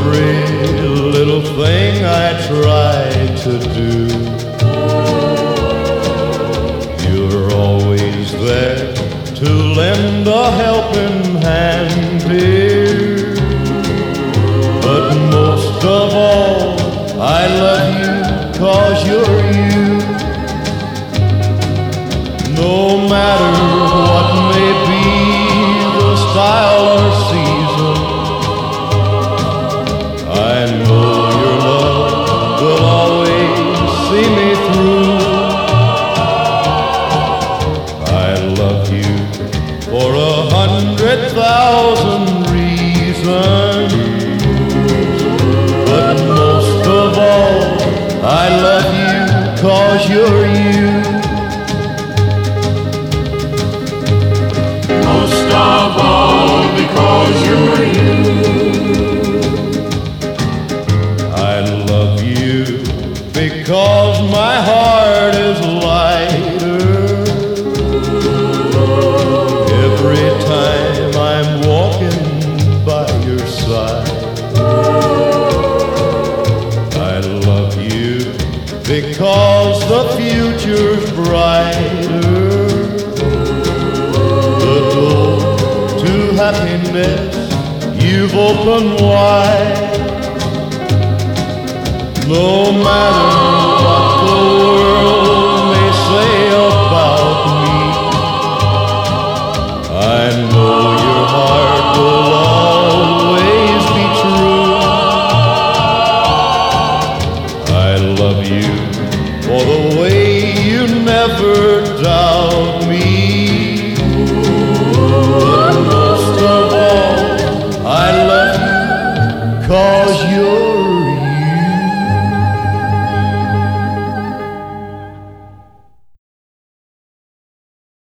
every little thing I try to do. You're always there to lend a helping hand, dear. But most of all, I love you 'cause you're you. No matter what may be the style or season, I know your love will always see me through. I love you for 100,000 reasons, but most of all, I love you 'cause you're you. Most of all, because you're you. I love you because my heart is lighter every time I'm walking by your side. I love you because the future's brighter. The door to happiness you've opened wide. No matter